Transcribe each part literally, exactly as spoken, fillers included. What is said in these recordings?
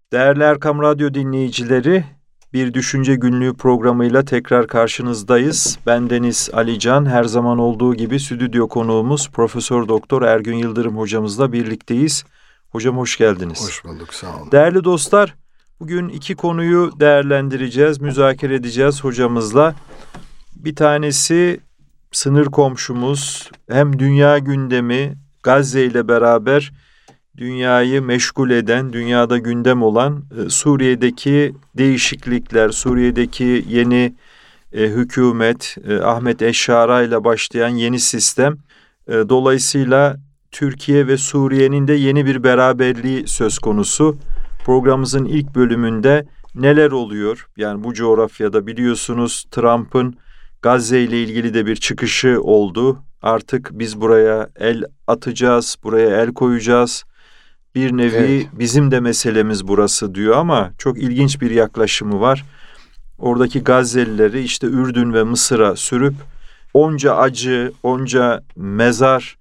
Değerli Erkam Radyo dinleyicileri, bir düşünce günlüğü programıyla tekrar karşınızdayız. Ben Deniz Alican, her zaman olduğu gibi stüdyo konuğumuz Profesör Doktor Ergün Yıldırım hocamızla birlikteyiz. Hocam hoş geldiniz. Hoş bulduk, sağ olun. Değerli dostlar, bugün iki konuyu değerlendireceğiz, müzakere edeceğiz hocamızla. Bir tanesi sınır komşumuz, hem dünya gündemi, Gazze ile beraber dünyayı meşgul eden, dünyada gündem olan e, Suriye'deki değişiklikler, Suriye'deki yeni e, hükümet, e, Ahmet Eşşara ile başlayan yeni sistem. E, dolayısıyla Türkiye ve Suriye'nin de yeni bir beraberliği söz konusu. Programımızın ilk bölümünde neler oluyor? Yani bu coğrafyada biliyorsunuz Trump'ın Gazze ile ilgili de bir çıkışı oldu. Artık biz buraya el atacağız, buraya el koyacağız. Bir nevi evet. Bizim de meselemiz burası diyor ama çok ilginç bir yaklaşımı var. Oradaki Gazze'lileri işte Ürdün ve Mısır'a sürüp onca acı, onca mezar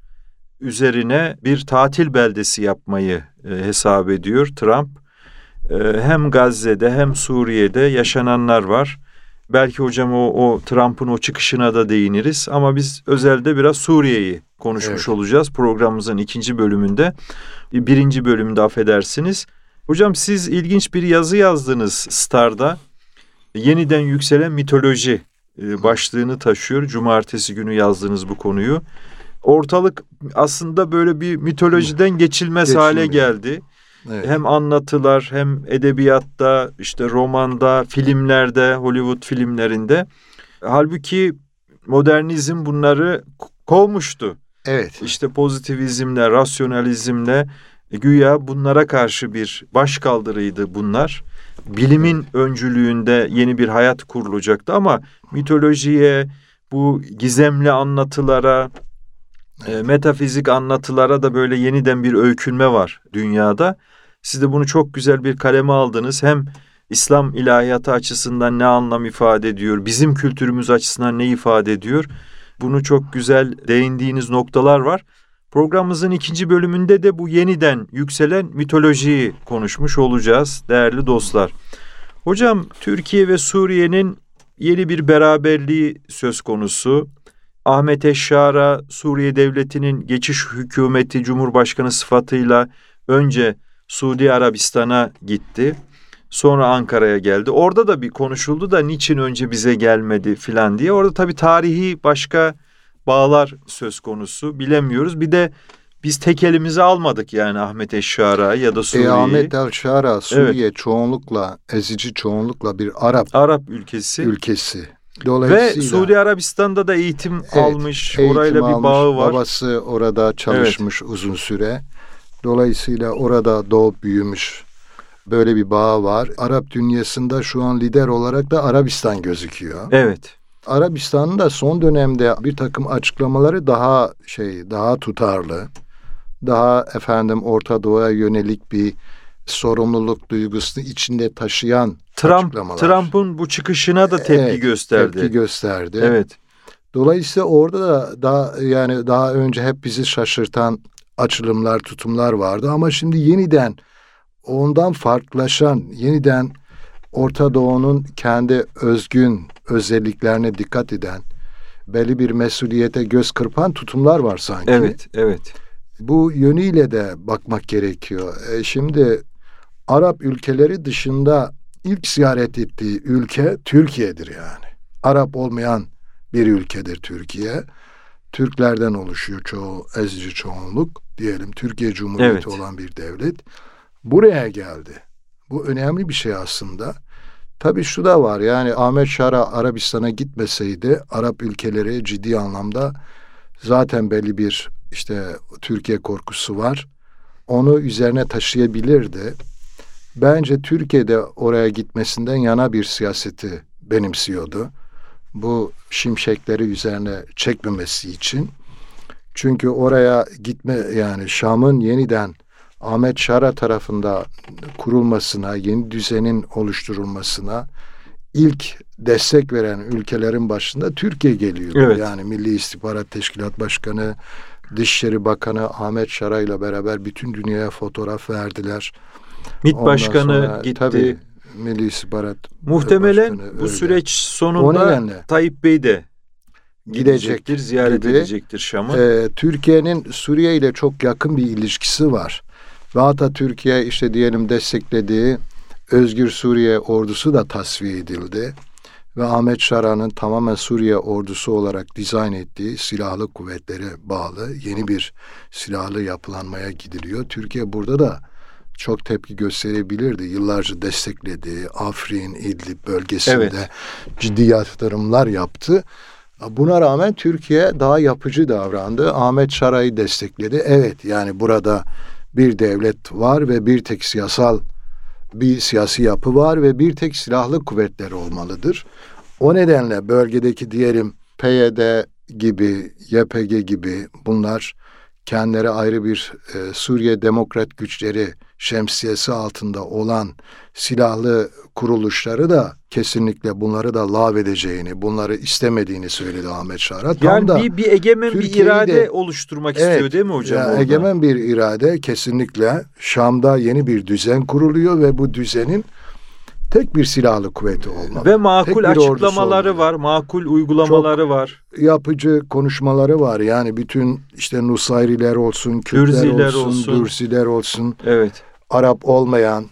üzerine bir tatil beldesi yapmayı e, hesap ediyor Trump. E, hem Gazze'de hem Suriye'de yaşananlar var. Belki hocam o, o Trump'ın o çıkışına da değiniriz ama biz özelde biraz Suriye'yi konuşmuş evet. olacağız programımızın ikinci bölümünde. Birinci bölümde affedersiniz. Hocam siz ilginç bir yazı yazdınız Star'da. Yeniden yükselen mitoloji başlığını taşıyor. Cumartesi günü yazdınız bu konuyu. Ortalık aslında böyle bir mitolojiden geçilmez Geçilmiyor. hale geldi. Evet. Hem anlatılar hem edebiyatta, işte romanda, filmlerde, Hollywood filmlerinde. Halbuki modernizm bunları kovmuştu. Evet. İşte pozitivizmle, rasyonalizmle güya bunlara karşı bir başkaldırıydı bunlar. Bilimin öncülüğünde yeni bir hayat kurulacaktı ama mitolojiye, bu gizemli anlatılara, evet. e, metafizik anlatılara da böyle yeniden bir öykünme var dünyada. Siz de bunu çok güzel bir kaleme aldınız. Hem İslam ilahiyatı açısından ne anlam ifade ediyor, bizim kültürümüz açısından ne ifade ediyor? Bunu çok güzel değindiğiniz noktalar var. Programımızın ikinci bölümünde de bu yeniden yükselen mitolojiyi konuşmuş olacağız değerli dostlar. Hocam, Türkiye ve Suriye'nin yeni bir beraberliği söz konusu. Ahmet Eşşara, Suriye Devleti'nin geçiş hükümeti Cumhurbaşkanı sıfatıyla önce Suudi Arabistan'a gitti. Sonra Ankara'ya geldi. Orada da bir konuşuldu da niçin önce bize gelmedi filan diye. Orada tabii tarihi başka bağlar söz konusu, bilemiyoruz. Bir de biz tek elimize almadık yani Ahmet Eşşara'yı ya da Suriye'yi. E, Ahmet Eşşara Suriye evet. çoğunlukla, ezici çoğunlukla bir Arap Arap ülkesi. ülkesi. Dolayısıyla, ve Suudi Arabistan'da da eğitim evet, almış, eğitim orayla almış, bir bağı var. Babası orada çalışmış evet. uzun süre. Dolayısıyla orada doğup büyümüş. Böyle bir bağ var. Arap dünyasında şu an lider olarak da Arabistan gözüküyor. Evet. Arabistan'ın da son dönemde bir takım açıklamaları daha şey, daha tutarlı. Daha efendim Orta Doğu'ya yönelik bir sorumluluk duygusunu içinde taşıyan Trump, açıklamalar. Trump'ın bu çıkışına da tepki evet, gösterdi. Tepki gösterdi. Evet. Dolayısıyla orada da daha yani daha önce hep bizi şaşırtan açılımlar, tutumlar vardı ama şimdi yeniden ondan farklılaşan, yeniden Orta Doğu'nun kendi özgün özelliklerine dikkat eden, belli bir mesuliyete göz kırpan tutumlar var sanki. Evet, evet. Bu yönüyle de bakmak gerekiyor. E şimdi Arap ülkeleri dışında ilk ziyaret ettiği ülke Türkiye'dir yani. Arap olmayan bir ülkedir Türkiye. Türklerden oluşuyor çoğu, ezici çoğunluk diyelim. Türkiye Cumhuriyeti evet. olan bir devlet. Buraya geldi. Bu önemli bir şey aslında. Tabii şu da var yani Ahmet Şara Arabistan'a gitmeseydi Arap ülkeleri ciddi anlamda zaten belli bir işte Türkiye korkusu var. Onu üzerine taşıyabilirdi. Bence Türkiye'de oraya gitmesinden yana bir siyaseti benimsiyordu. Bu şimşekleri üzerine çekmemesi için. Çünkü oraya gitme yani Şam'ın yeniden Ahmet Şara tarafında kurulmasına, yeni düzenin oluşturulmasına ilk destek veren ülkelerin başında Türkiye geliyor. Evet. Yani Milli İstihbarat Teşkilat Başkanı, Dışişleri Bakanı Ahmet Şara ile beraber bütün dünyaya fotoğraf verdiler. MİT Ondan Başkanı sonra, gitti. Tabii Milli İstihbarat Muhtemelen Başkanı bu öyle. süreç sonunda O nedenle Tayyip Bey de gidecek gidecektir, ziyaret gibi. edecektir Şam'ı. Ee, Türkiye'nin Suriye ile çok yakın bir ilişkisi var. Ve hatta Türkiye işte diyelim desteklediği Özgür Suriye ordusu da tasfiye edildi. Ve Ahmet Şara'nın tamamen Suriye ordusu olarak dizayn ettiği silahlı kuvvetlere bağlı yeni bir silahlı yapılanmaya gidiliyor. Türkiye burada da çok tepki gösterebilirdi. Yıllarca desteklediği Afrin, İdlib bölgesinde Evet. ciddi yatırımlar yaptı. Buna rağmen Türkiye daha yapıcı davrandı. Ahmet Şara'yı destekledi. Evet, yani burada bir devlet var ve bir tek siyasal bir siyasi yapı var ve bir tek silahlı kuvvetler olmalıdır. O nedenle bölgedeki diyelim P Y D gibi, Y P G gibi bunlar kendileri ayrı bir e, Suriye Demokrat Güçleri şemsiyesi altında olan silahlı kuruluşları da kesinlikle bunları da lağvedeceğini, bunları istemediğini söyledi Ahmet Şara. Tam Yani da bir, bir egemen bir Türkiye'yi irade de, oluşturmak evet, istiyor değil mi hocam? Ya, orada? egemen bir irade kesinlikle. Şam'da yeni bir düzen kuruluyor ve bu düzenin tek bir silahlı kuvveti olmalı. Ve makul Tek bir ordusu açıklamaları olmalı. var, makul uygulamaları Çok var. Yapıcı konuşmaları var. Yani bütün işte Nusayriler olsun, Kürtler Dürziler olsun, olsun. Dürziler olsun, Evet. Arap olmayan,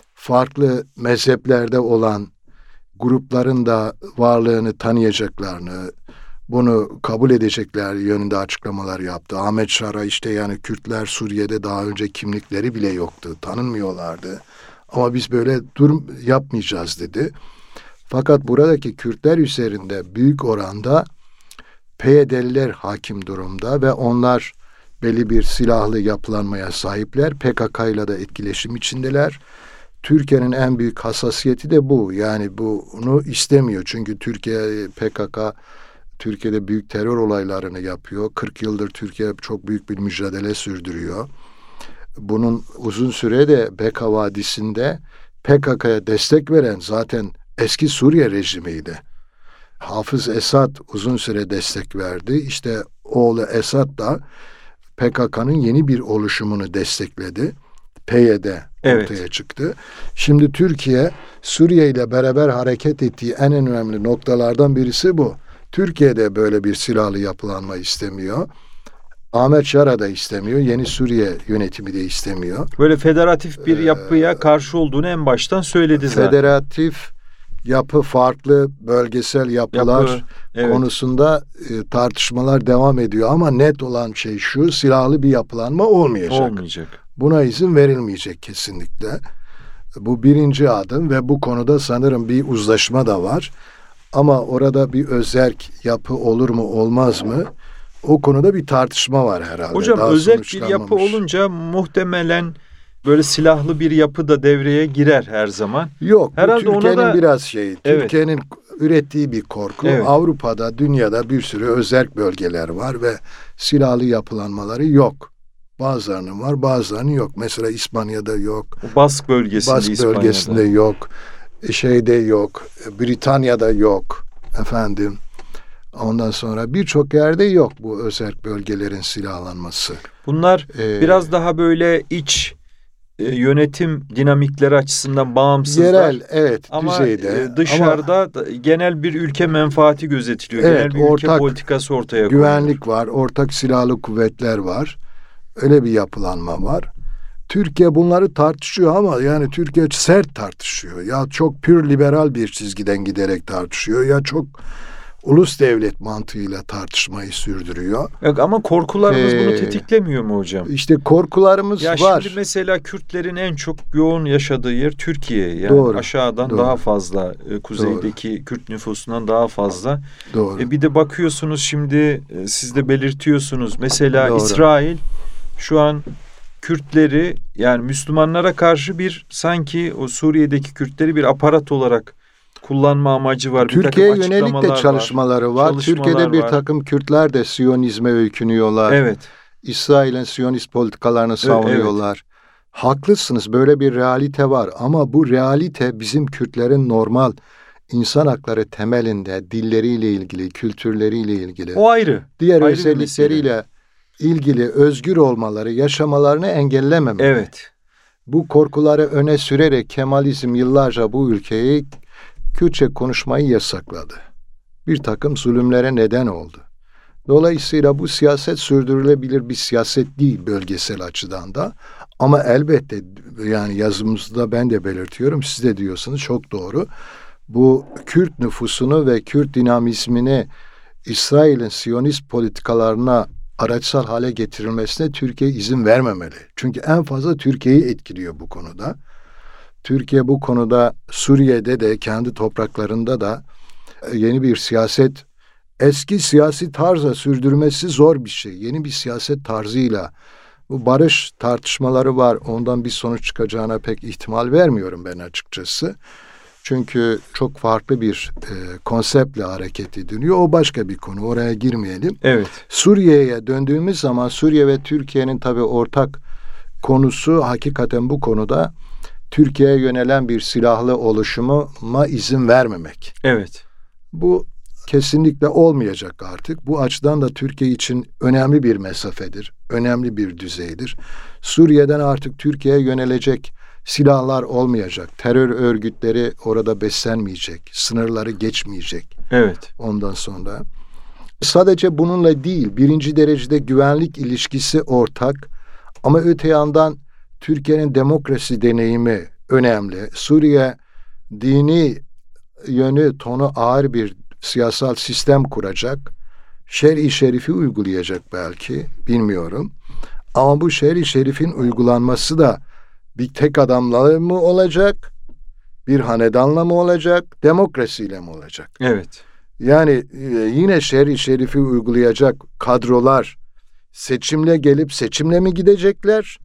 farklı mezheplerde olan grupların da varlığını tanıyacaklarını, bunu kabul edecekler yönünde açıklamalar yaptı. Ahmet Şara işte yani Kürtler Suriye'de daha önce kimlikleri bile yoktu, tanınmıyorlardı. Ama biz böyle durum yapmayacağız dedi. Fakat buradaki Kürtler üzerinde büyük oranda P Y D'liler hakim durumda ve onlar belli bir silahlı yapılanmaya sahipler. P K K ile de etkileşim içindeler. Türkiye'nin en büyük hassasiyeti de bu. Yani bunu istemiyor. Çünkü Türkiye, P K K Türkiye'de büyük terör olaylarını yapıyor. kırk yıldır Türkiye çok büyük bir mücadele sürdürüyor. Bunun uzun sürede Beka Vadisi'nde P K K'ya destek veren zaten eski Suriye rejimiydi. Hafız Esad uzun süre destek verdi. İşte oğlu Esad da P K K'nın yeni bir oluşumunu destekledi. P Y D Evet. ortaya çıktı. Şimdi Türkiye Suriye ile beraber hareket ettiği en önemli noktalardan birisi bu. Türkiye'de böyle bir silahlı yapılanma istemiyor. Ahmet Şara da istemiyor. Yeni Suriye yönetimi de istemiyor. Böyle federatif bir yapıya karşı olduğunu en baştan söyledi zaten. Federatif yapı, farklı bölgesel yapılar Yapı, evet. konusunda e, tartışmalar devam ediyor. Ama net olan şey şu, silahlı bir yapılanma olmayacak. Olmayacak. Buna izin verilmeyecek kesinlikle. Bu birinci adım ve bu konuda sanırım bir uzlaşma da var. Ama orada bir özerk yapı olur mu olmaz mı? O konuda bir tartışma var herhalde. Hocam Daha özerk bir yapı sonuçlanmamış. olunca muhtemelen böyle silahlı bir yapı da devreye girer her zaman. Yok, Herhalde bu Türkiye'nin ona da- biraz şeyi. Evet. Türkiye'nin ürettiği bir korku. Evet. Avrupa'da, dünyada bir sürü özerk bölgeler var ve silahlı yapılanmaları yok. Bazılarının var, bazılarının yok. Mesela İspanya'da yok. Bask bölgesinde, Bask İspanya'da. bölgesinde yok. Şeyde yok. Britanya'da yok. Efendim. Ondan sonra birçok yerde yok bu özerk bölgelerin silahlanması. Bunlar Ee, biraz daha böyle iç e, yönetim dinamikleri açısından bağımsızlar. yerel, evet, Ama düzeyde. e, dışarıda da genel bir ülke menfaati gözetiliyor. Evet, genel bir ülke ortak politikası ortaya Ama koyuluyor. güvenlik var, ortak silahlı kuvvetler var. Öyle bir yapılanma var. Türkiye bunları tartışıyor ama yani Türkiye sert tartışıyor. Ya çok pür liberal bir çizgiden giderek tartışıyor ya çok ulus devlet mantığıyla tartışmayı sürdürüyor. Yok, ama korkularımız Ee, bunu tetiklemiyor mu hocam? İşte korkularımız Ya var. şimdi mesela Kürtlerin en çok yoğun yaşadığı yer Türkiye. Yani Doğru, aşağıdan doğru. daha fazla, e, kuzeydeki Kürt nüfusundan daha fazla. Doğru. E, bir de bakıyorsunuz şimdi e, siz de belirtiyorsunuz. Mesela Doğru. İsrail şu an Kürtleri, yani Müslümanlara karşı bir sanki o Suriye'deki Kürtleri bir aparat olarak kullanma amacı var. Bir Türkiye'ye takım yönelik de açıklamalar çalışmaları var. Çalışmalar Türkiye'de bir var. takım Kürtler de Siyonizme öykünüyorlar. Evet. İsrail'in Siyonist politikalarını savunuyorlar. Haklısınız, böyle bir realite var ama bu realite bizim Kürtlerin normal insan hakları temelinde dilleriyle ilgili, kültürleriyle ilgili, O ayrı. diğer ayrı bir özellikleriyle ilgili özgür olmaları, yaşamalarını engellememek. Evet. Bu korkuları öne sürerek Kemalizm yıllarca bu ülkeyi Kürtçe konuşmayı yasakladı. Bir takım zulümlere neden oldu. Dolayısıyla bu siyaset sürdürülebilir bir siyaset değil bölgesel açıdan da. Ama elbette yani yazımızda ben de belirtiyorum, siz de diyorsunuz, çok doğru. Bu Kürt nüfusunu ve Kürt dinamizmini İsrail'in Siyonist politikalarına araçsal hale getirilmesine Türkiye izin vermemeli. Çünkü en fazla Türkiye'yi etkiliyor bu konuda. Türkiye bu konuda Suriye'de de kendi topraklarında da yeni bir siyaset, eski siyasi tarza sürdürmesi zor bir şey. Yeni bir siyaset tarzıyla bu barış tartışmaları var. Ondan bir sonuç çıkacağına pek ihtimal vermiyorum ben açıkçası. Çünkü çok farklı bir e, konseptle hareket ediliyor. O başka bir konu. Oraya girmeyelim. Evet. Suriye'ye döndüğümüz zaman Suriye ve Türkiye'nin tabii ortak konusu hakikaten bu konuda Türkiye'ye yönelen bir silahlı oluşuma izin vermemek. Evet. Bu kesinlikle olmayacak artık. Bu açıdan da Türkiye için önemli bir mesafedir. Önemli bir düzeydir. Suriye'den artık Türkiye'ye yönelecek silahlar olmayacak. Terör örgütleri orada beslenmeyecek. Sınırları geçmeyecek. Evet. Ondan sonra. Sadece bununla değil, birinci derecede güvenlik ilişkisi ortak. Ama öte yandan Türkiye'nin demokrasi deneyimi önemli. Suriye dini yönü, tonu ağır bir siyasal sistem kuracak. Şer-i şerifi uygulayacak belki, bilmiyorum. Ama bu şer-i şerifin uygulanması da bir tek adamla mı olacak, bir hanedanla mı olacak, demokrasiyle mi olacak? Evet. Yani e, yine şer-i şerifi uygulayacak kadrolar seçimle gelip seçimle mi gidecekler?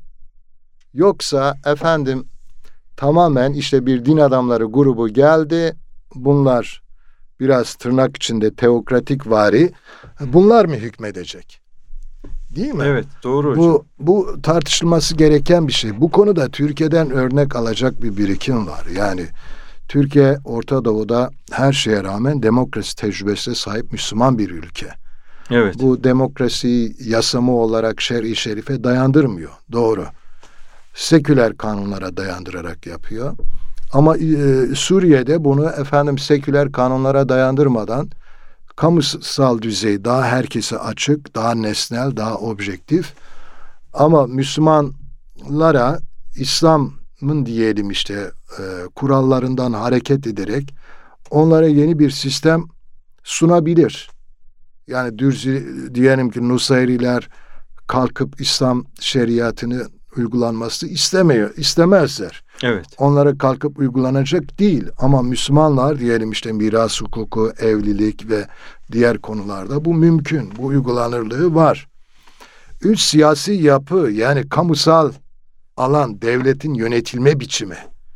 Yoksa efendim tamamen işte bir din adamları grubu geldi, bunlar biraz tırnak içinde teokratik vari, bunlar mı hükmedecek? Değil mi? Evet, doğru hocam. Bu, bu tartışılması gereken bir şey. Bu konuda Türkiye'den örnek alacak bir birikim var. Yani Türkiye Orta Doğu'da her şeye rağmen demokrasi tecrübesine sahip Müslüman bir ülke. Evet. Bu demokrasi yasamı olarak şer-i şerife dayandırmıyor. Doğru. Seküler kanunlara dayandırarak yapıyor. Ama e, Suriye'de bunu efendim seküler kanunlara dayandırmadan kamusal düzey daha herkese açık, daha nesnel, daha objektif. Ama Müslümanlara İslam'ın diyelim işte e, kurallarından hareket ederek onlara yeni bir sistem sunabilir. Yani dürzi diyelim ki Nusayriler kalkıp İslam şeriatını uygulanması istemiyor, istemezler. Evet. Onlara kalkıp uygulanacak değil ama Müslümanlar diyelim işte miras hukuku, evlilik ve diğer konularda bu mümkün, bu uygulanırlığı var. Üç, siyasi yapı yani kamusal alan, devletin yönetilme biçimi.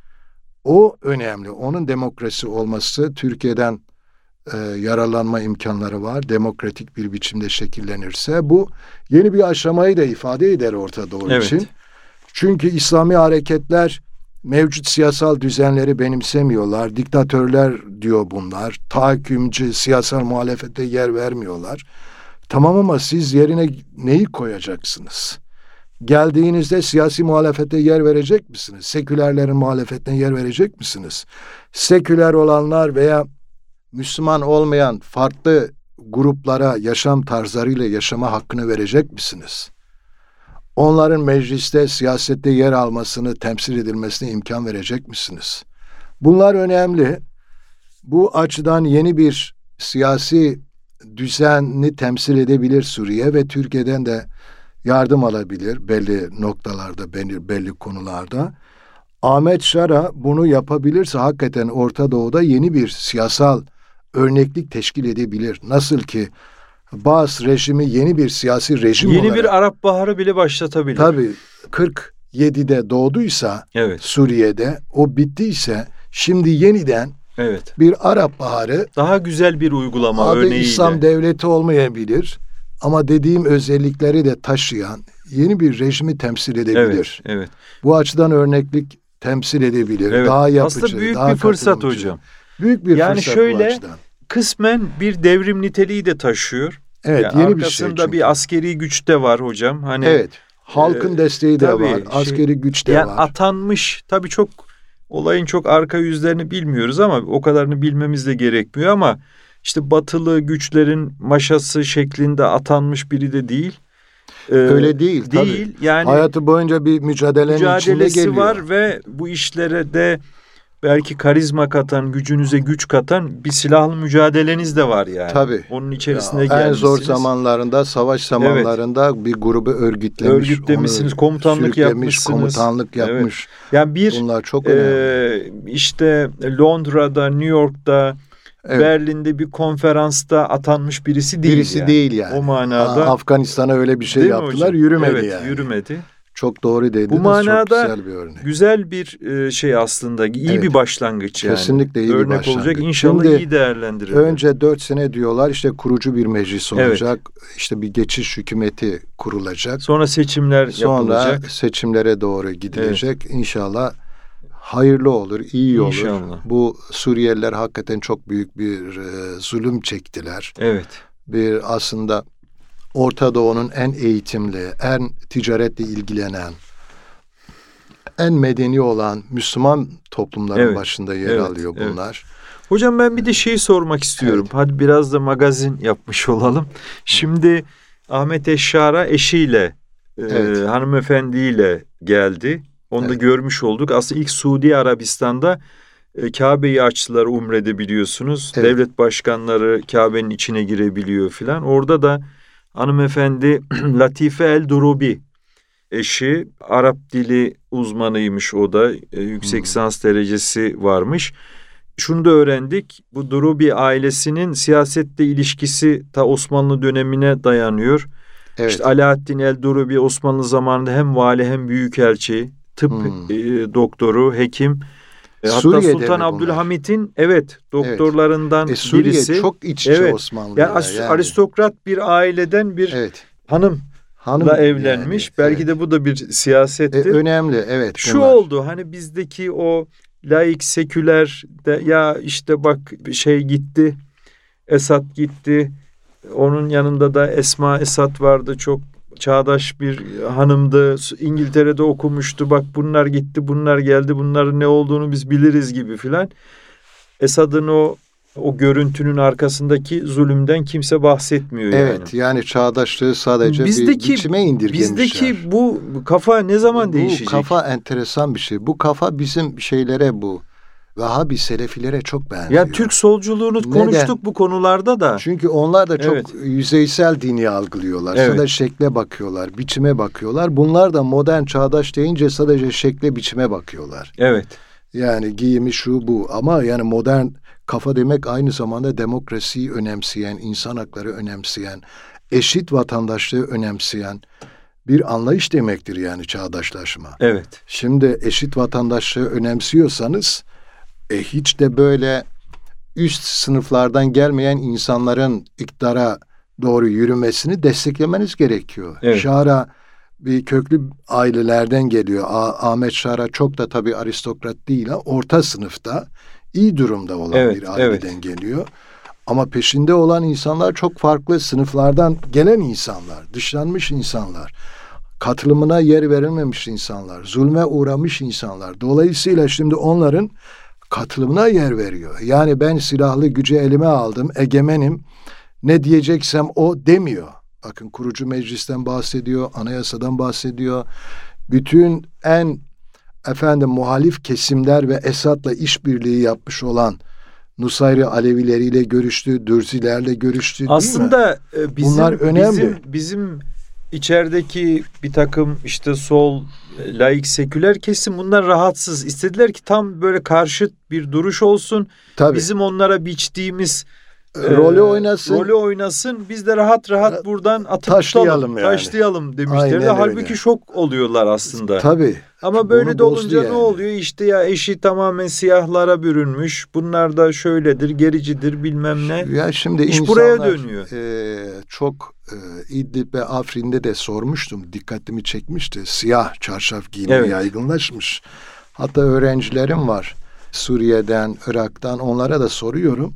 O önemli. Onun demokrasi olması Türkiye'den e, yararlanma imkanları var. Demokratik bir biçimde şekillenirse bu yeni bir aşamayı da ifade eder Orta Doğu Evet. için. Çünkü İslami hareketler mevcut siyasal düzenleri benimsemiyorlar. Diktatörler diyor bunlar. Tahakkümcü siyasal muhalefete yer vermiyorlar. Tamam ama siz yerine neyi koyacaksınız? Geldiğinizde siyasi muhalefete yer verecek misiniz? Sekülerlerin muhalefetine yer verecek misiniz? Seküler olanlar veya Müslüman olmayan farklı gruplara yaşam tarzlarıyla yaşama hakkını verecek misiniz? Onların mecliste, siyasette yer almasını, temsil edilmesine imkan verecek misiniz? Bunlar önemli. Bu açıdan yeni bir siyasi düzeni temsil edebilir Suriye ve Türkiye'den de yardım alabilir belli noktalarda, belli, belli konularda. Ahmet Şara bunu yapabilirse hakikaten Orta Doğu'da yeni bir siyasal örneklik teşkil edebilir. Nasıl ki Baas rejimi yeni bir siyasi rejim Yeni olarak, bir Arap Baharı bile başlatabilir. tabii kırk yedide doğduysa Evet. Suriye'de, o bittiyse şimdi yeniden Evet. bir Arap Baharı, Daha güzel bir uygulama adı örneğiyle. İslam devleti olmayabilir ama dediğim özellikleri de taşıyan yeni bir rejimi temsil edebilir. Evet, evet. Bu açıdan örneklik temsil edebilir. Evet. Daha yapıcı, Aslında büyük daha bir fırsat katılımcı. hocam. Büyük bir Yani fırsat şöyle, bu açıdan. Kısmen bir devrim niteliği de taşıyor. Evet, Yani yeni bir şey arkasında çünkü. bir askeri güç de var hocam. Hani Evet. Halkın Ee, desteği de tabii, var, şey, askeri güç de yani var. atanmış, tabii çok olayın çok arka yüzlerini bilmiyoruz ama o kadarını bilmemiz de gerekmiyor ama işte batılı güçlerin maşası şeklinde atanmış biri de değil. Ee, Öyle değil, değil. tabii. Yani hayatı boyunca bir mücadelenin içinde mücadelesi geliyor. var ve bu işlere de belki karizma katan, gücünüze güç katan bir silahlı mücadeleniz de var yani. Tabii. Onun içerisine Ya, en gelmişsiniz. zor zamanlarında, savaş zamanlarında evet. bir grubu örgütlemiş, örgütlemişsiniz, komutanlık yapmışsınız. Komutanlık yapmış. Evet. Yani bir bunlar çok önemli. E, işte Londra'da, New York'ta, evet. Berlin'de bir konferansta atanmış birisi değil. Birisi yani. değil yani. O manada. Afganistan'a öyle bir şey yaptılar, yürümedi evet, yani. yürümedi. Çok doğru dediniz. Bu manada çok güzel bir örnek. Güzel bir şey aslında, iyi evet. bir başlangıç yani. Kesinlikle iyi örnek bir başlangıç. olacak. İnşallah Şimdi, iyi değerlendirilir. Önce dört sene diyorlar, işte kurucu bir meclis olacak. Evet. İşte bir geçiş hükümeti kurulacak. Sonra seçimler Sonra yapılacak. Sonra seçimlere doğru gidilecek. Evet. İnşallah hayırlı olur, iyi olur. İnşallah. Bu Suriyeliler hakikaten çok büyük bir e, zulüm çektiler. Evet. Bir aslında Orta Doğu'nun en eğitimli, en ticaretle ilgilenen, en medeni olan Müslüman toplumların evet, başında yer evet, alıyor bunlar. Evet. Hocam ben bir de şeyi sormak istiyorum. Evet. Hadi biraz da magazin yapmış olalım. Şimdi Ahmet Eşşar'a eşiyle, evet. e, hanımefendiyle geldi. Onu evet. da görmüş olduk. Aslında ilk Suudi Arabistan'da e, Kabe'yi açtılar Umre'de biliyorsunuz. Evet. Devlet başkanları Kabe'nin içine girebiliyor filan. Orada da hanımefendi Latife El Durubi eşi, Arap dili uzmanıymış o da. E, yüksek hmm. lisans derecesi varmış. Şunu da öğrendik. Bu Durubi ailesinin siyasetle ilişkisi ta Osmanlı dönemine dayanıyor. Evet. İşte Alaaddin El Durubi Osmanlı zamanında hem vali hem büyükelçi, tıp hmm. e, doktoru, hekim. E, hatta Sultan Abdülhamit'in evet doktorlarından evet. E, Suriye birisi. Çok iç içe evet. Osmanlı'ya. Yani, yani aristokrat bir aileden bir evet. hanım. Hanımla evlenmiş. Yani, belki evet. de bu da bir siyasettir. E, önemli evet. Şu bunlar. Oldu hani bizdeki o laik seküler de ya işte bak şey gitti. Esad gitti. Onun yanında da Esma Esad vardı. Çok çağdaş bir hanımdı. İngiltere'de okumuştu. Bak bunlar gitti, bunlar geldi. Bunların ne olduğunu biz biliriz gibi filan. Esad'ın o O görüntünün arkasındaki zulümden kimse bahsetmiyor yani. Evet yani çağdaşlığı sadece bizdeki, bir biçime indirgemişler. Bizdeki bu kafa ne zaman bu değişecek? Bu kafa enteresan bir şey. Bu kafa bizim şeylere bu. Vahhabi Selefilere çok benziyor. Ya Türk solculuğunu Neden? konuştuk bu konularda da. Çünkü onlar da çok evet. yüzeysel dini algılıyorlar. Evet. Sadece şekle bakıyorlar, biçime bakıyorlar. Bunlar da modern çağdaş deyince sadece şekle biçime bakıyorlar. Evet. Yani giyimi şu bu ama yani modern kafa demek aynı zamanda demokrasiyi önemseyen, insan hakları önemseyen, eşit vatandaşlığı önemseyen bir anlayış demektir yani çağdaşlaşma. Evet. Şimdi eşit vatandaşlığı önemsiyorsanız e, hiç de böyle üst sınıflardan gelmeyen insanların iktidara doğru yürümesini desteklemeniz gerekiyor. Evet. Şara bir köklü ailelerden geliyor. Ah- Ahmet Şara çok da tabii aristokrat değil ha, orta sınıfta iyi durumda olan evet, bir aileden evet. geliyor. Ama peşinde olan insanlar çok farklı sınıflardan gelen insanlar, dışlanmış insanlar, katılımına yer verilmemiş insanlar, zulme uğramış insanlar. Dolayısıyla şimdi onların katılımına yer veriyor. Yani ben silahlı gücü elime aldım, egemenim, ne diyeceksem o demiyor. Bakın kurucu meclisten bahsediyor, anayasadan bahsediyor. Bütün en efendim muhalif kesimler ve Esad'la işbirliği yapmış olan Nusayri Alevileriyle görüştü, Dürzilerle görüştü. Aslında değil mi? bizim Bunlar önemli. Bizim, bizim içerideki bir takım işte sol, laik, seküler kesim bunlar rahatsız. İstediler ki tam böyle karşıt bir duruş olsun. Tabii. Bizim onlara biçtiğimiz rolü oynasın. Rolü oynasın. Biz de rahat rahat buradan atıp taşlayalım tutalım, yani. Taşlayalım demişler. Halbuki şok oluyorlar aslında. Tabii. Ama böyle de olunca yani. Ne oluyor? İşte ya eşi tamamen siyahlara bürünmüş. Bunlar da şöyledir, gericidir bilmem ne. Ya şimdi İş insanlar, buraya dönüyor. E, çok e, İdlib ve Afrin'de de sormuştum. Dikkatimi çekmişti. Siyah çarşaf giyimi evet. yaygınlaşmış. Hatta öğrencilerim var. Suriye'den, Irak'tan onlara da soruyorum.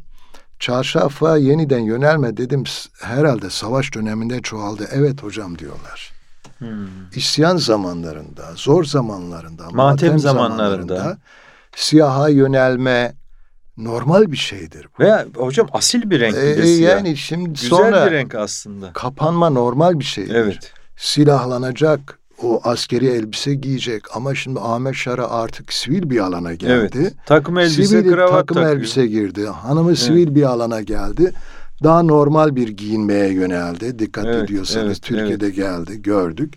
Çarşafa yeniden yönelme dedim. Herhalde savaş döneminde çoğaldı. Evet hocam diyorlar. Hmm. İsyan zamanlarında, zor zamanlarında, Matem matem zamanlarında. zamanlarında siyaha yönelme normal bir şeydir bu. Veya hocam asil bir renk bir de Ee, siyah. yani şimdi Güzel sonra bir renk aslında. kapanma normal bir şeydir. Evet. Silahlanacak, o askeri elbise giyecek ama şimdi Ahmet Şara artık sivil bir alana geldi. Evet. Takım elbise, sivil kravat takım takıyor. elbise girdi. Hanımı sivil evet. bir alana geldi. Daha normal bir giyinmeye yöneldi. Dikkat evet, ediyorsanız evet, Türkiye'de evet. geldi, gördük.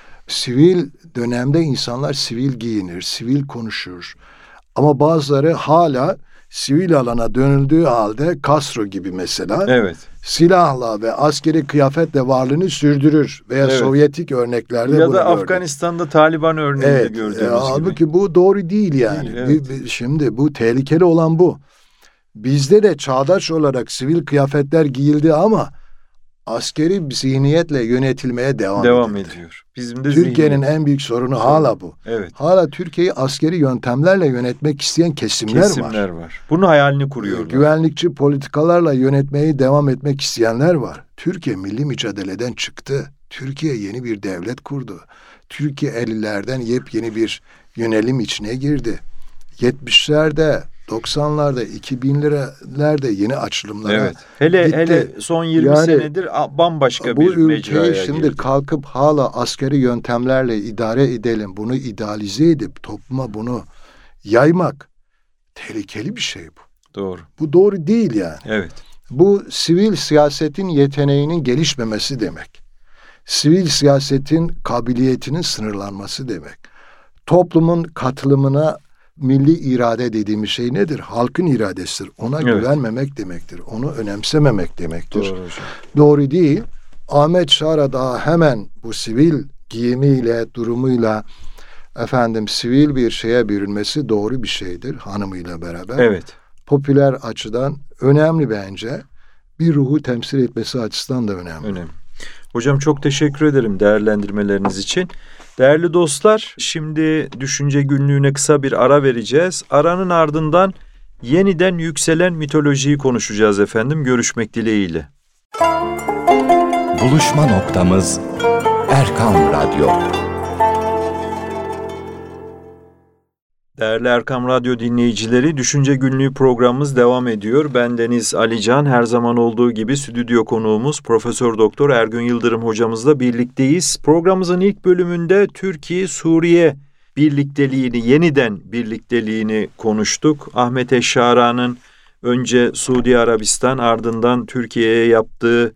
Sivil dönemde insanlar sivil giyinir, sivil konuşur. Ama bazıları hala sivil alana dönüldüğü halde Castro gibi mesela evet. silahla ve askeri kıyafetle varlığını sürdürür veya evet. Sovyetik örneklerde ya bunu da gördük. Afganistan'da Taliban örneğinde evet. gördüğümüz e, gibi. Halbuki bu doğru değil yani. Değil, evet. Şimdi bu tehlikeli olan bu. Bizde de çağdaş olarak sivil kıyafetler giyildi ama askeri bir zihniyetle yönetilmeye devam, devam edildi. ediyor. Bizim de Türkiye'nin zihniyet. en büyük sorunu hala bu. Evet. Hala Türkiye'yi askeri yöntemlerle yönetmek isteyen kesimler, kesimler var. var. Bunun hayalini kuruyorlar. Güvenlikçi politikalarla yönetmeyi devam etmek isteyenler var. Türkiye milli mücadeleden çıktı. Türkiye yeni bir devlet kurdu. Türkiye ellilerden yepyeni bir yönelim içine girdi. yetmişlerde, doksanlarda, iki binlerde yeni açılımlara evet. Hele gitti. hele son yirmi yani, senedir bambaşka bir mecraya Bu ülkeyi şimdi girdi. kalkıp hala askeri yöntemlerle idare edelim, bunu idealize edip topluma bunu yaymak tehlikeli bir şey bu. Doğru. Bu doğru değil yani. Evet. Bu sivil siyasetin yeteneğinin gelişmemesi demek. Sivil siyasetin kabiliyetinin sınırlanması demek. Toplumun katılımına milli irade dediğimiz şey nedir? Halkın iradesidir. Ona evet. güvenmemek demektir. Onu önemsememek demektir. Doğru, Doğru değil. Ahmet Şara daha hemen bu sivil giyimiyle, durumuyla efendim sivil bir şeye bürünmesi doğru bir şeydir hanımıyla beraber. Evet. Popüler açıdan önemli bence. Bir ruhu temsil etmesi açısından da önemli. Önemli. Hocam çok teşekkür ederim değerlendirmeleriniz için. Değerli dostlar, şimdi düşünce günlüğüne kısa bir ara vereceğiz. Aranın ardından yeniden yükselen mitolojiyi konuşacağız efendim. Görüşmek dileğiyle. Buluşma noktamız Erkam Radyo. Değerli Erkam Radyo dinleyicileri, Düşünce Günlüğü programımız devam ediyor. Ben Deniz Alican, her zaman olduğu gibi stüdyo konuğumuz Profesör Doktor Ergün Yıldırım hocamızla birlikteyiz. Programımızın ilk bölümünde Türkiye-Suriye birlikteliğini, yeniden birlikteliğini konuştuk. Ahmet Eşşara'nın önce Suudi Arabistan, ardından Türkiye'ye yaptığı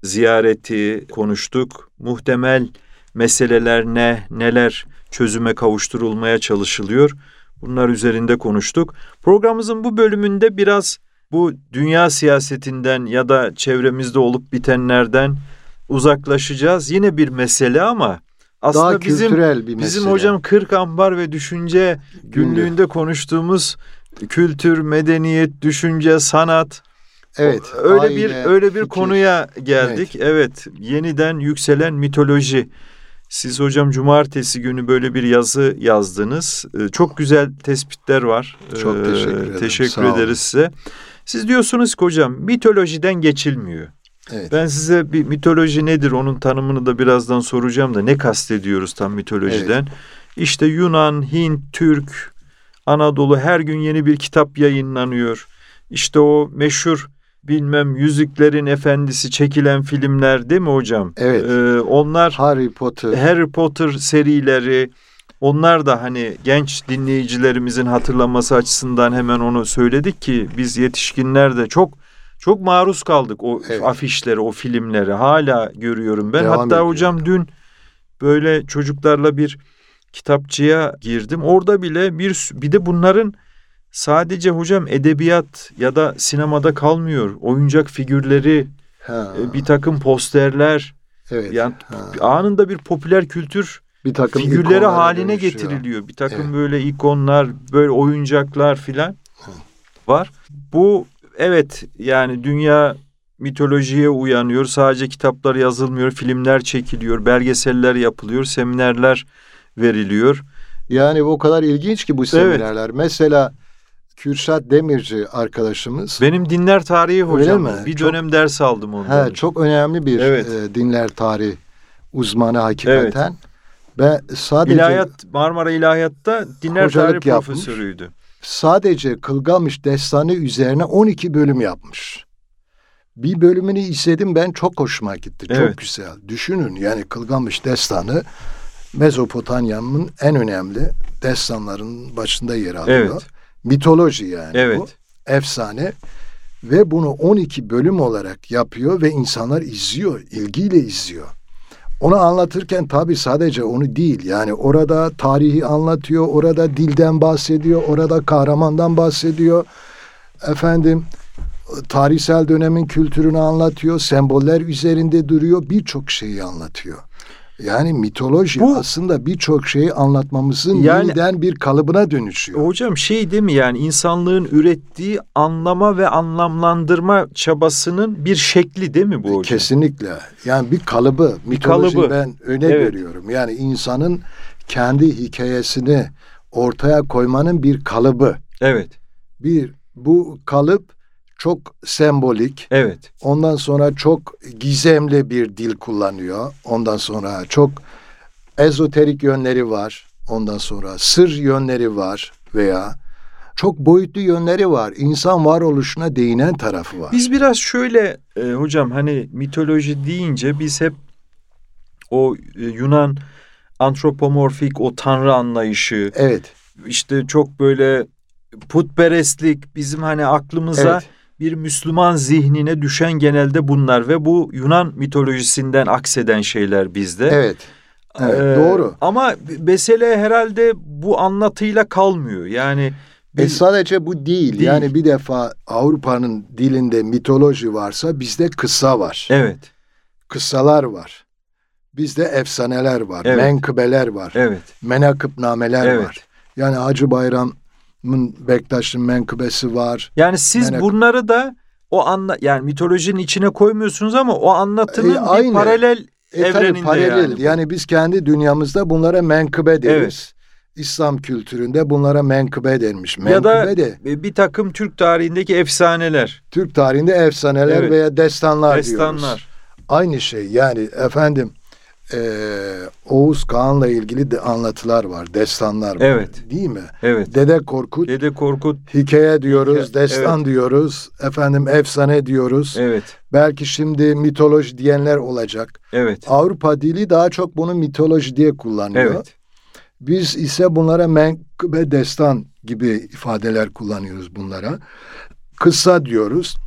ziyareti konuştuk. Muhtemel meseleler ne, neler çözüme kavuşturulmaya çalışılıyor? Bunlar üzerinde konuştuk. Programımızın bu bölümünde biraz bu dünya siyasetinden ya da çevremizde olup bitenlerden uzaklaşacağız. Yine bir mesele ama aslında daha bizim kültürel bir mesele. Bizim hocam kırk ambar ve düşünce günlüğünde konuştuğumuz kültür, medeniyet, düşünce, sanat. Evet. Öyle aile, bir öyle bir fikir. konuya geldik. Evet. evet. Yeniden yükselen mitoloji. Siz hocam cumartesi günü böyle bir yazı yazdınız. Ee, çok güzel tespitler var. Çok teşekkür ederim. Ee, teşekkür ederiz size. Siz diyorsunuz ki hocam mitolojiden geçilmiyor. Evet. Ben size bir mitoloji nedir onun tanımını da birazdan soracağım da ne kastediyoruz tam mitolojiden? Evet. İşte Yunan, Hint, Türk, Anadolu her gün yeni bir kitap yayınlanıyor. İşte o meşhur bilmem Yüzüklerin Efendisi çekilen filmler değil mi hocam? Evet. Ee, onlar Harry Potter. Harry Potter serileri, onlar da hani genç dinleyicilerimizin hatırlaması açısından hemen onu söyledik ki biz yetişkinler de çok çok maruz kaldık o evet. afişlere, o filmlere. Hala görüyorum ben. Devam Hatta ediyor. hocam dün böyle çocuklarla bir kitapçıya girdim. Orada bile bir bir de bunların sadece hocam edebiyat ya da sinemada kalmıyor. Oyuncak figürleri, ha. bir takım posterler. Evet. Yani ha. anında bir popüler kültür bir takım figürleri haline dönüşüyor. Getiriliyor. Bir takım evet. böyle ikonlar, böyle oyuncaklar filan var. Bu evet yani dünya mitolojiye uyanıyor. Sadece kitaplar yazılmıyor, filmler çekiliyor, belgeseller yapılıyor, seminerler veriliyor. Yani o kadar ilginç ki bu seminerler. Evet. Mesela Kürşat Demirci arkadaşımız. Benim dinler tarihi hocam. Bir çok, dönem ders aldım ondan. He, çok önemli bir evet. e, dinler tarihi uzmanı hakikaten. Evet. Ve sadece İlahiyat, Marmara İlahiyat'ta dinler hocalık tarihi yapmış. profesörüydü. Sadece Kılgamış destanı üzerine on iki bölüm yapmış. Bir bölümünü izledim, ben çok hoşuma gitti. Çok Evet. güzel. Düşünün, yani Kılgamış destanı Mezopotamya'nın en önemli destanlarının başında yer alıyor. Evet. Mitoloji yani bu. Evet. Efsane. Ve bunu on iki bölüm olarak yapıyor ve insanlar izliyor, ilgiyle izliyor. Onu anlatırken tabii sadece onu değil, yani orada tarihi anlatıyor, orada dilden bahsediyor, orada kahramandan bahsediyor. Efendim, tarihsel dönemin kültürünü anlatıyor, semboller üzerinde duruyor, birçok şeyi anlatıyor. Yani mitoloji Bu, aslında birçok şeyi anlatmamızın yani, yeniden bir kalıbına dönüşüyor. Hocam şey değil mi, yani insanlığın ürettiği anlama ve anlamlandırma çabasının bir şekli değil mi bu hocam? Kesinlikle. Yani bir kalıbı, bir mitolojiyi kalıbı. ben öne Evet. görüyorum. Yani insanın kendi hikayesini ortaya koymanın bir kalıbı. Evet. Bir, bu kalıp çok sembolik. Evet. Ondan sonra çok gizemli bir dil kullanıyor. Ondan sonra çok ezoterik yönleri var. Ondan sonra sır yönleri var veya çok boyutlu yönleri var. İnsan varoluşuna değinen tarafı var. Biz biraz şöyle e, hocam, hani mitoloji deyince biz hep o e, Yunan antropomorfik o tanrı anlayışı, Evet. işte çok böyle putperestlik bizim hani aklımıza, Evet. bir Müslüman zihnine düşen genelde bunlar ve bu Yunan mitolojisinden akseden şeyler bizde. Evet. Evet, Ee, doğru. Ama mesele herhalde bu anlatıyla kalmıyor. Yani E biz, sadece bu değil. değil. Yani bir defa Avrupa'nın dilinde mitoloji varsa bizde kıssa var. evet. Kıssalar var. Bizde efsaneler var. Evet. Menkıbeler var. Evet. Menakıbnameler Evet. var. Yani Hacı Bayram'ın Bektaş'ın menkıbesi var. Yani siz Menak- bunları da o anla, yani mitolojinin içine koymuyorsunuz ama o anlatının E, bir aynı. paralel E tabii evreninde paralel. yani. bu. Yani biz kendi dünyamızda bunlara menkıbe deriz. Evet. İslam kültüründe bunlara menkıbe denmiş. Ya da Menkıbe de bir takım Türk tarihindeki efsaneler, Türk tarihinde efsaneler Evet. veya destanlar, diyoruz. destanlar. Aynı şey yani efendim e, Oğuz Kağan'la ilgili de anlatılar var, destanlar var. Evet. Değil mi? Evet. Dede Korkut, Dede Korkut. hikaye diyoruz, Hikaye, destan evet. diyoruz, efendim efsane diyoruz. Evet. Belki şimdi mitoloji diyenler olacak. Evet. Avrupa dili daha çok bunu mitoloji diye kullanıyor. Evet. Biz ise bunlara menkıbe, destan gibi ifadeler kullanıyoruz bunlara. Kıssa diyoruz.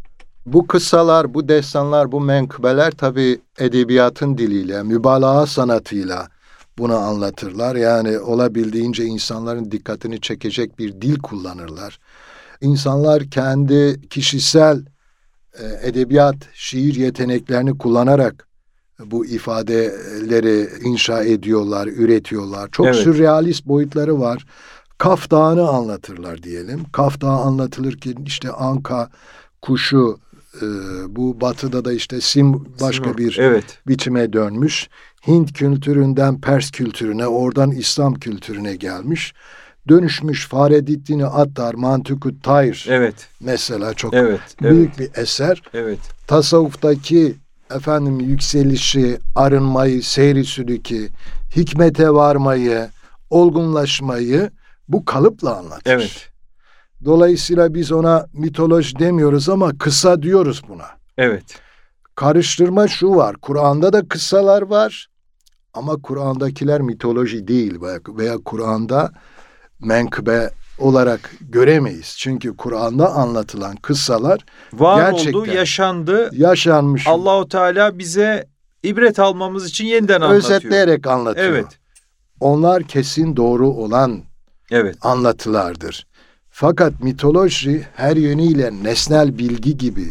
Bu kıssalar, bu destanlar, bu menkıbeler tabii edebiyatın diliyle, mübalağa sanatıyla bunu anlatırlar. Yani olabildiğince insanların dikkatini çekecek bir dil kullanırlar. İnsanlar kendi kişisel e, edebiyat, şiir yeteneklerini kullanarak bu ifadeleri inşa ediyorlar, üretiyorlar. Çok Evet. sürrealist boyutları var. Kaf Dağı'nı anlatırlar diyelim. Kaf Dağı anlatılırken işte anka kuşu, e, bu batıda da işte sim başka Simon. bir Evet. biçime dönmüş. Hint kültüründen Pers kültürüne, oradan İslam kültürüne gelmiş. Dönüşmüş Fahreddin Attar, Mantık-ı Tayr Evet. mesela çok Evet. büyük Evet. bir eser. Evet. Tasavvuftaki efendim yükselişi, arınmayı, seyri sülükü, hikmete varmayı, olgunlaşmayı bu kalıpla anlatır. Evet. Dolayısıyla biz ona mitoloji demiyoruz ama kıssa diyoruz buna. Evet. Karıştırma şu var, Kur'an'da da kıssalar var ama Kur'an'dakiler mitoloji değil veya, veya Kur'an'da menkıbe olarak göremeyiz. Çünkü Kur'an'da anlatılan kıssalar Var gerçekten oldu, yaşandı. yaşanmış, Allahu Teala bize ibret almamız için yeniden anlatıyor. özetleyerek anlatıyor. Evet. Onlar kesin doğru olan Evet. anlatılardır. Fakat mitoloji her yönüyle nesnel bilgi gibi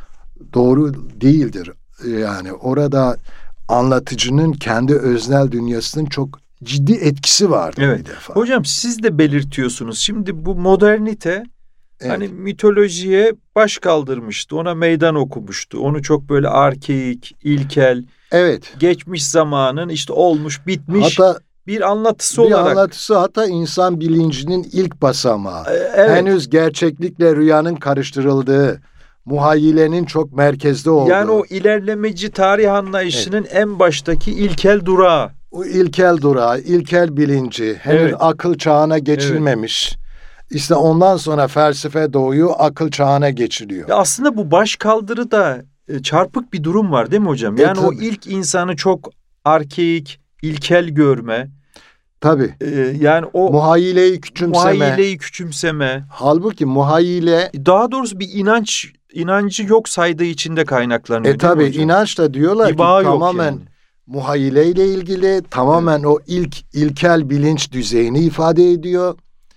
doğru değildir. Yani orada anlatıcının kendi öznel dünyasının çok ciddi etkisi vardır Evet. bir defa. Hocam siz de belirtiyorsunuz. Şimdi bu modernite Evet. hani mitolojiye baş kaldırmıştı. Ona meydan okumuştu. Onu çok böyle arkeik, ilkel, Evet. geçmiş zamanın işte olmuş, bitmiş Hatta bir anlatısı bir olarak. anlatısı hatta insan bilincinin ilk basamağı. Ee, Evet. Henüz gerçeklikle rüyanın karıştırıldığı, muhayyilenin çok merkezde olduğu. Yani o ilerlemeci tarih anlayışının evet. en baştaki ilkel durağı. O ilkel durağı, ilkel bilinci, henüz evet. akıl çağına geçilmemiş. Evet. İşte ondan sonra felsefe doğuyor, akıl çağına geçiliyor. Ya aslında bu başkaldırıda çarpık bir durum var değil mi hocam? Yani e, o ilk insanı çok arkeik, ilkel görme. Tabii. Ee, yani o muhayyileyi küçümseme. Muhayyileyi küçümseme. Halbuki muhayyile, daha doğrusu bir inanç inancı yok saydığı içinde kaynaklanıyor. E tabii inanç da diyorlar ki tamamen yani. Muhayyileyle ilgili, tamamen evet. o ilk ilkel bilinç düzeyini ifade ediyor.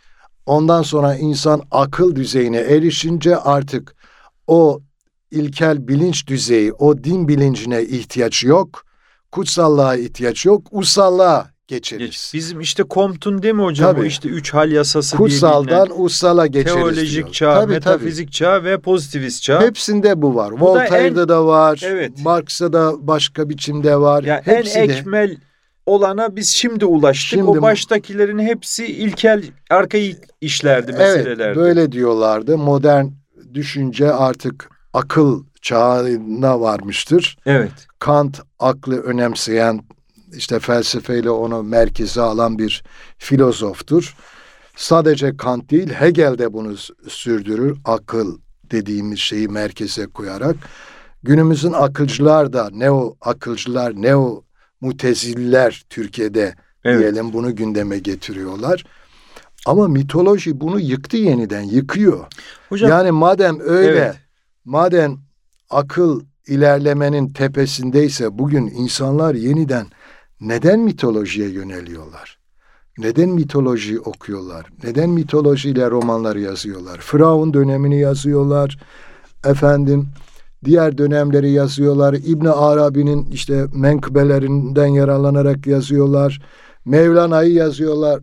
Ondan sonra insan akıl düzeyine erişince artık o ilkel bilinç düzeyi, o din bilincine ihtiyaç yok. Kutsallığa ihtiyaç yok. Usallığa geçeriz. Geç. Bizim işte Comte'un değil mi hocam? Tabii. O işte üç hal yasası Kutsaldan usala geçeriz teolojik diyor. çağ, tabii, metafizik tabii. çağ ve pozitivist çağ. Hepsinde bu var. Bu Voltaire'da da, en, da var. Evet. Marx'ta da başka biçimde var. Yani Hepsi en de. ekmel olana biz şimdi ulaştık. Şimdi, o baştakilerin hepsi ilkel, arkaik işlerdi, meselelerdi. Evet, böyle diyorlardı. Modern düşünce artık akıl çağına varmıştır. Evet. Kant aklı önemseyen, işte felsefeyle onu merkeze alan bir filozoftur. Sadece Kant değil, Hegel de bunu sürdürür. Akıl dediğimiz şeyi merkeze koyarak. Günümüzün akılcılar da, neo akılcılar, neo muteziller Türkiye'de evet. diyelim bunu gündeme getiriyorlar. Ama mitoloji bunu yıktı yeniden, yıkıyor. Hocam, yani madem öyle, evet. madem akıl ilerlemenin tepesindeyse bugün insanlar yeniden neden mitolojiye yöneliyorlar? Neden mitoloji okuyorlar? Neden mitolojiyle romanları yazıyorlar? Firavun dönemini yazıyorlar. Efendim diğer dönemleri yazıyorlar. İbn Arabi'nin işte menkıbelerinden yararlanarak yazıyorlar. Mevlana'yı yazıyorlar.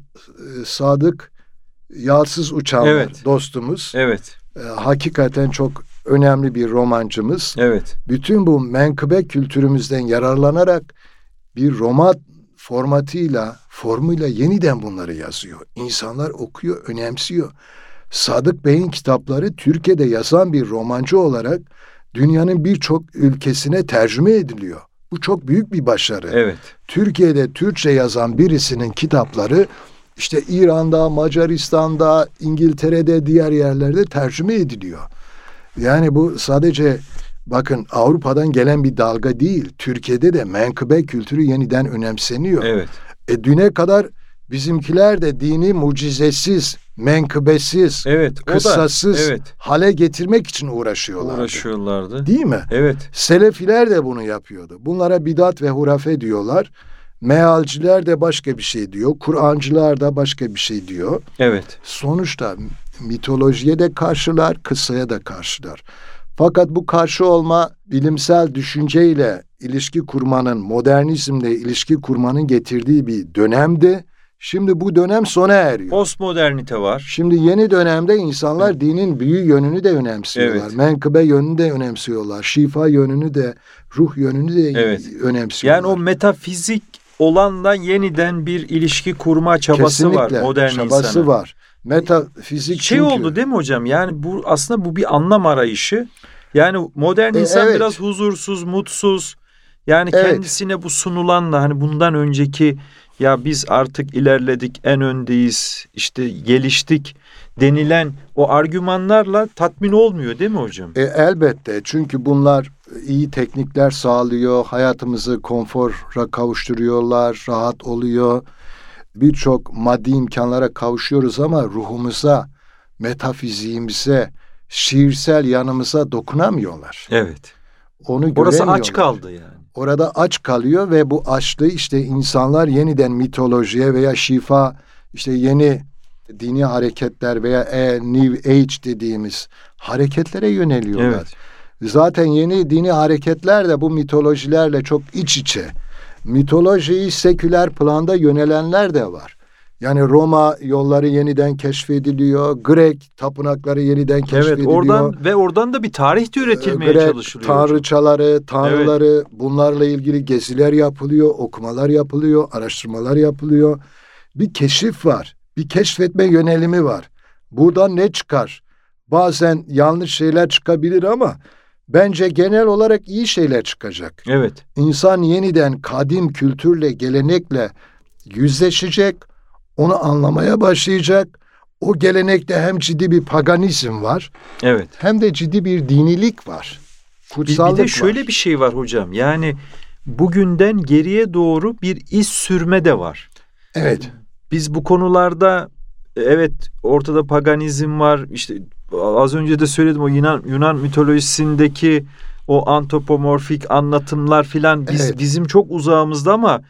Sadık Yalsız Uçanlar evet. dostumuz. Evet. Ee, hakikaten çok önemli bir romancımız. Evet. Bütün bu menkıbe kültürümüzden yararlanarak bir roman formatıyla, formuyla yeniden bunları yazıyor. İnsanlar okuyor, önemsiyor. Sadık Bey'in kitapları Türkiye'de yazan bir romancı olarak dünyanın birçok ülkesine tercüme ediliyor. Bu çok büyük bir başarı. Evet. Türkiye'de Türkçe yazan birisinin kitapları işte İran'da, Macaristan'da, İngiltere'de, diğer yerlerde tercüme ediliyor. Yani bu sadece bakın Avrupa'dan gelen bir dalga değil. Türkiye'de de menkıbe kültürü yeniden önemseniyor. Evet. E düne kadar bizimkiler de dini mucizesiz, menkıbesiz, evet, kıssasız da, evet. hale getirmek için uğraşıyorlardı. Uğraşıyorlardı. Değil mi? Evet. Selefiler de bunu yapıyordu. Bunlara bidat ve hurafe diyorlar. Mealciler de başka bir şey diyor. Kur'ancılar da başka bir şey diyor. Evet. Sonuçta mitolojiye de karşılar, kıssaya da karşılar. Fakat bu karşı olma bilimsel düşünceyle ilişki kurmanın, modernizmle ilişki kurmanın getirdiği bir dönemdi. Şimdi bu dönem sona eriyor. Postmodernite var. Şimdi yeni dönemde insanlar evet. dinin büyü yönünü de önemsiyorlar. Evet. Menkıbe yönünü de önemsiyorlar. Şifa yönünü de, ruh yönünü de evet. önemsiyorlar. Yani o metafizik olanla yeniden bir ilişki kurma çabası kesinlikle, var modern insana. Çabası var. Metafizik şey çünkü... oldu değil mi hocam? Yani bu aslında bu bir anlam arayışı. Yani modern insan e, evet. biraz huzursuz, mutsuz. Yani evet. kendisine bu sunulanla hani bundan önceki ya biz artık ilerledik, en öndeyiz, işte geliştik denilen o argümanlarla tatmin olmuyor değil mi hocam? E, elbette, çünkü bunlar iyi teknikler sağlıyor, hayatımızı konfora kavuşturuyorlar, rahat oluyor. Birçok maddi imkanlara kavuşuyoruz ama ruhumuza, metafiziğimize, şiirsel yanımıza dokunamıyorlar. Evet. Onu göremiyorlar. Orası aç kaldı yani. Orada aç kalıyor ve bu açlığı işte insanlar yeniden mitolojiye veya şifa, işte yeni dini hareketler veya New Age dediğimiz hareketlere yöneliyorlar. Evet. Zaten yeni dini hareketler de bu mitolojilerle çok iç içe. Mitolojiyi seküler planda yönelenler de var. Yani Roma yolları yeniden keşfediliyor. Grek tapınakları yeniden keşfediliyor. Evet, oradan ve oradan da bir tarih de üretilmeye Grek çalışılıyor. tanrıçaları, tanrıları, evet. bunlarla ilgili geziler yapılıyor, okumalar yapılıyor, araştırmalar yapılıyor. Bir keşif var, bir keşfetme yönelimi var. Buradan ne çıkar? Bazen yanlış şeyler çıkabilir ama bence genel olarak iyi şeyler çıkacak. Evet. İnsan yeniden kadim kültürle, gelenekle yüzleşecek, onu anlamaya başlayacak. O gelenekte hem ciddi bir paganizm var, Evet. hem de ciddi bir dinilik var. Bir, Kutsallık bir de şöyle var. bir şey var hocam. Yani bugünden geriye doğru bir iz sürme de var. Evet. Biz bu konularda evet ortada paganizm var. İşte az önce de söyledim o Yunan Yunan mitolojisindeki o antropomorfik anlatımlar filan biz Evet. bizim çok uzağımızda ama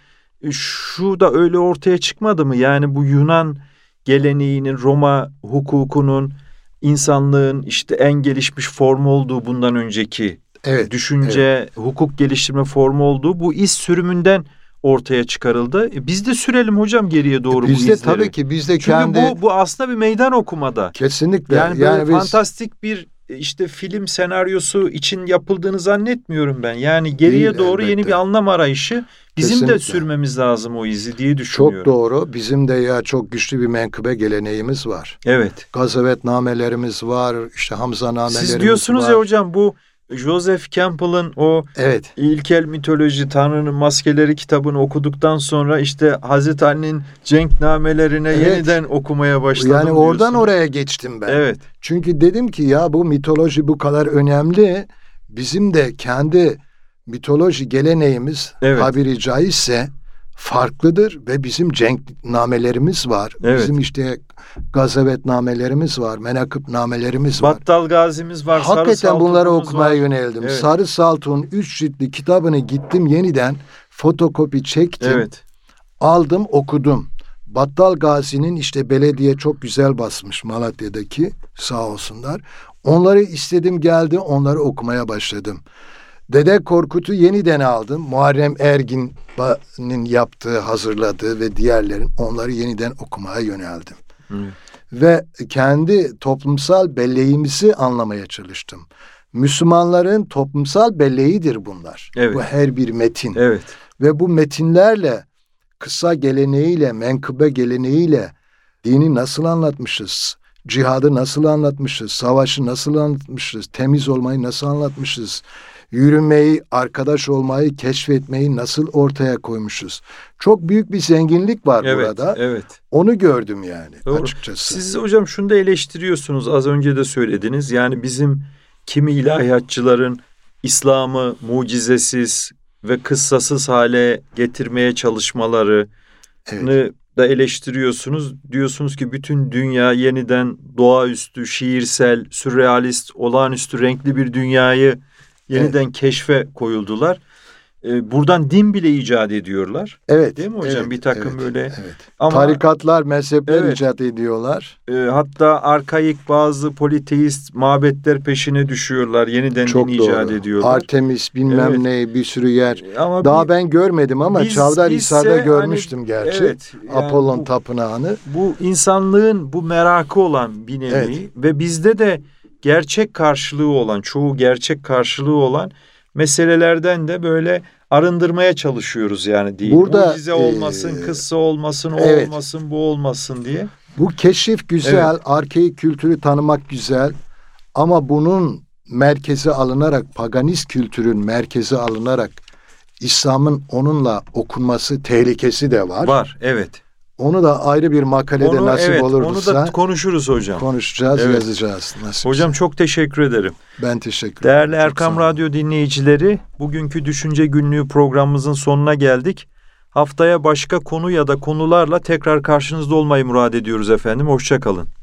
şu da öyle ortaya çıkmadı mı? Yani bu Yunan geleneğinin, Roma hukukunun, insanlığın işte en gelişmiş formu olduğu bundan önceki Evet. düşünce, hukuk geliştirme formu olduğu bu iz sürümünden ortaya çıkarıldı. E biz de sürelim hocam geriye doğru bu Biz de izleri. tabii ki biz de Çünkü kendi bu bu aslında bir meydan okumada. kesinlikle Yani, yani, böyle biz fantastik bir işte film senaryosu için yapıldığını zannetmiyorum ben. Yani geriye Değil, doğru yeni elbette. bir anlam arayışı bizim Kesinlikle. de sürmemiz lazım o izi diye düşünüyorum. çok doğru. Bizim de ya çok güçlü bir menkıbe geleneğimiz var. Evet. Gazavetnamelerimiz var, işte Hamzanamelerimiz Siz diyorsunuz var. ya hocam bu Joseph Campbell'ın o Evet. İlkel Mitoloji Tanrı'nın Maskeleri kitabını okuduktan sonra işte Hazreti Ali'nin cenknamelerine Evet. yeniden okumaya başladım Yani oradan diyorsunuz. oraya geçtim ben. Evet. Çünkü dedim ki ya bu mitoloji bu kadar önemli. Bizim de kendi mitoloji geleneğimiz Evet. tabiri caizse farklıdır ve bizim cenknamelerimiz var. Evet. Bizim işte gazavetnamelerimiz var, menakıbnamelerimiz var. Battal Gazi'miz var. Sarı Hakikaten bunları Saltuk'umuz okumaya var. yöneldim. Evet. Sarı Saltuk'un üç ciltli kitabını gittim yeniden fotokopi çektim. Evet. Aldım okudum. Battal Gazi'nin işte belediye çok güzel basmış Malatya'daki sağ olsunlar. Onları istedim geldi onları okumaya başladım. Dede Korkut'u yeniden aldım. Muharrem Ergin'in yaptığı, hazırladığı ve diğerlerin onları yeniden okumaya yöneldim. Evet. Ve kendi toplumsal belleğimizi anlamaya çalıştım. Müslümanların toplumsal belleğidir bunlar. Evet. Bu her bir metin. Evet. Ve bu metinlerle, kısa geleneğiyle, menkıbe geleneğiyle dini nasıl anlatmışız? Cihadı nasıl anlatmışız? Savaşı nasıl anlatmışız? Temiz olmayı nasıl anlatmışız? Yürümeyi, arkadaş olmayı, keşfetmeyi nasıl ortaya koymuşuz? Çok büyük bir zenginlik var Evet. burada. Evet. Onu gördüm yani Doğru. açıkçası. Siz hocam şunu da eleştiriyorsunuz. Az önce de söylediniz. Yani bizim kimi ilahiyatçıların İslam'ı mucizesiz ve kıssasız hale getirmeye çalışmalarını Evet. da eleştiriyorsunuz. Diyorsunuz ki bütün dünya yeniden doğaüstü, şiirsel, sürrealist, olağanüstü renkli bir dünyayı yeniden keşfe koyuldular. Ee, buradan din bile icat ediyorlar. Evet. Değil mi hocam? Evet, Bir takım evet, böyle. Evet. Ama Tarikatlar, mezhepler Evet. icat ediyorlar. e, hatta arkaik bazı politeist mabetler peşine düşüyorlar. Yeniden Çok din doğru. icat ediyorlar. Artemis bilmem Evet. ne bir sürü yer. Ama Daha bir- ben görmedim ama biz- Çavdarhisar'da bizse görmüştüm hani- gerçi. Evet, yani Apollon bu- tapınağını. Bu insanlığın bu merakı olan bir nevi Evet. ve bizde de gerçek karşılığı olan, çoğu gerçek karşılığı olan meselelerden de böyle arındırmaya çalışıyoruz yani değil. Burada, Mucize olmasın, e, kıssa olmasın, o evet. olmasın, bu olmasın diye. Bu keşif güzel, arkeik kültürü tanımak güzel ama bunun merkeze alınarak, paganist kültürün merkeze alınarak İslam'ın onunla okunması tehlikesi de var. Var, evet. Onu da ayrı bir makalede Onu, nasip evet, onu olursa da konuşuruz hocam. konuşacağız, Evet. yazacağız. Nasip. Hocam çok teşekkür ederim. Ben teşekkür Değerli ederim. Çok Erkam sağ olun. Radyo dinleyicileri, bugünkü Düşünce Günlüğü programımızın sonuna geldik. Haftaya başka konu ya da konularla tekrar karşınızda olmayı murad ediyoruz efendim. Hoşça kalın.